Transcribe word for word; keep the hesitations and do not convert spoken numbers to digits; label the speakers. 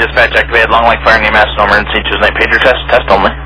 Speaker 1: dispatch activated, Long Lake Fire and E M S, no emergency, Tuesday night pager test, test only.